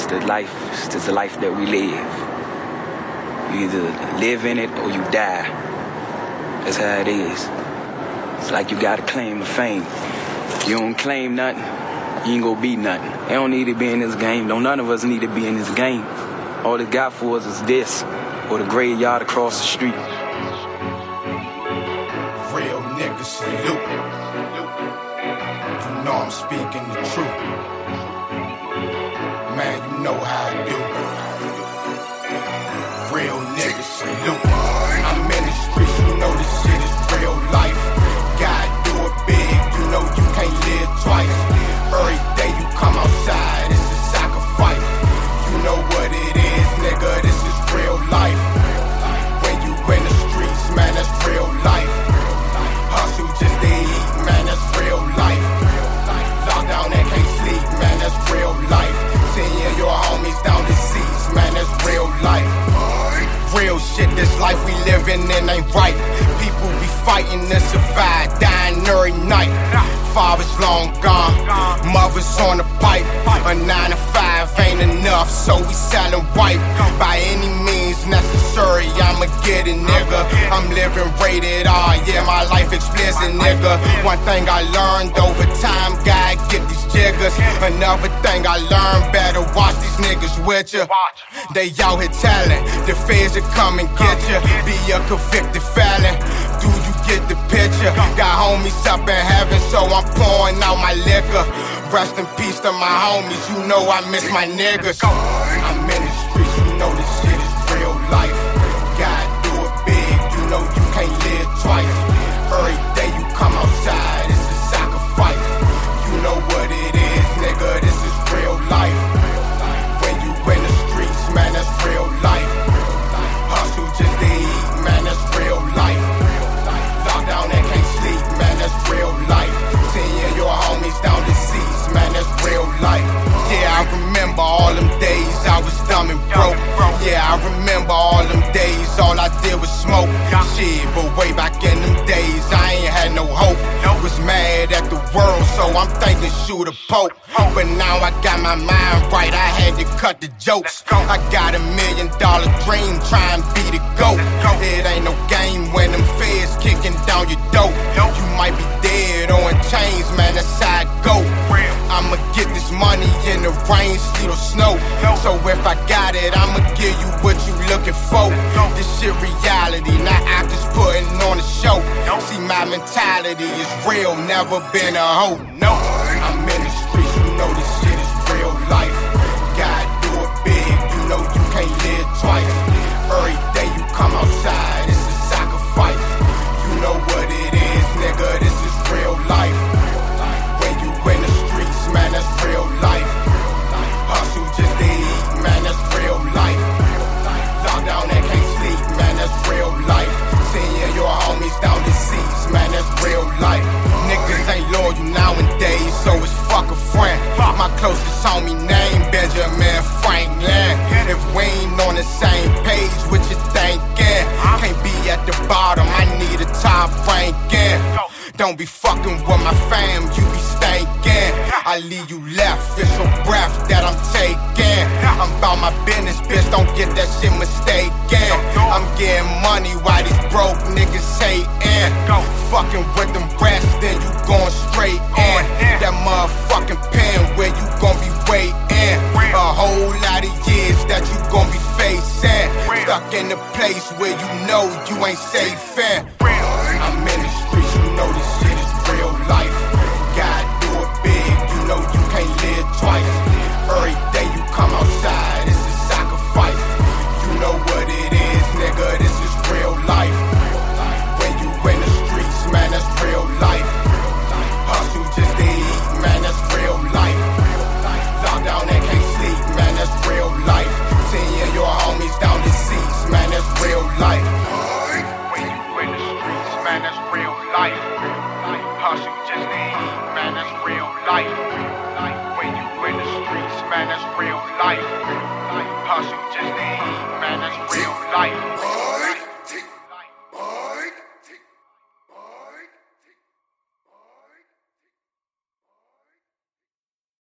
It's the life. It's the life that we live. You either live in it or you die. That's how it is. It's like you gotta claim the fame. If you don't claim nothing, you ain't gonna be nothing. They don't need to be in this game. None of us need to be in this game. All it got for us is this, or the graveyard across the street. Real niggas salute. You know I'm speaking the truth. Man, you know how I do. Real niggas salute. I'm in the streets, you know this shit is real life. Gotta do it big, you know you can't live twice. Every day you come outside, it's a sacrifice. You know what it is, nigga, this is real life. When you in the streets, man, that's real life. Hustle just to eat, man, that's real life. Lockdown and can't sleep, man, that's real life. Seeing your homies down the seats, man, that's real life. Real shit, this life we living in ain't right. People be fighting to survive, dying every night. Fathers long gone, mothers on the pipe. A 9 to 5 ain't enough, so we selling white. By any means necessary, I'ma get it, nigga. I'm living rated R, yeah, my life explicit, nigga. One thing I learned over time, God get these jiggers. Another thing I learned, better watch these niggas with ya. They out here telling, the feds will come and get ya. Be a convicted felon, do you get the picture? Got homies up in heaven, so I'm pouring out my liquor. Rest in peace to my homies, you know I miss my niggas. I'm in the streets, you know this shit is real life. Gotta do it big, you know you can't live twice. Every day you come outside, it's a sacrifice. You know what it is, nigga, this is real life. When you in the streets, man, that's real life. Hustle just to eat, man, that's real life. Lockdown and can't sleep, man, that's real life. Seeing your homies down the seats, man, that's real life. Yeah, I remember all them days I was dumb and broke. Yeah, I remember all them days, all I did was smoke. Shit, but way back in them days, I ain't had no hope. Was mad at the world, so I'm thinking shoot a pope. But now I got my mind right, I had to cut the jokes. I got $1 million dream, try and be the GOAT. It ain't no game when them feds kicking down your door. You might be dead or in chains, man, that's how I go. I'ma get this money in the rain, sleet or snow. So if I got it, I'ma give you what you looking for. This shit reality, not actors putting on a show. See, my mentality is real, never been a hoe. No, I'm in the streets, you know this shit is real life. Gotta do it big, you know you can't live twice. Every day you come outside, it's a sacrifice. You know what it is, nigga, this is real life. When you in the streets, man, that's real life. Hustle just to eat, man, that's real life. Lockdown and can't sleep, man, that's real life. Seeing your homies down the seats, man, that's real life. Niggas ain't loyal nowadays, so it's fuck a friend. My closest homie name, Benjamin Franklin. If we ain't on the same page, what you thinking? Can't be at the bottom, I need a top ranking. Don't be fucking with my fam, you be stinking. I leave you left, it's your breath that I'm taking. I'm about my business, bitch, don't get that shit mistaken. I'm getting money while these broke niggas hating. Fucking with them rats, then you going straight in. That motherfucking pen where you gon' be waiting. A whole lot of years that you gon' be facing. Stuck in the place where you know you ain't safe in. I'm in the streets, you know this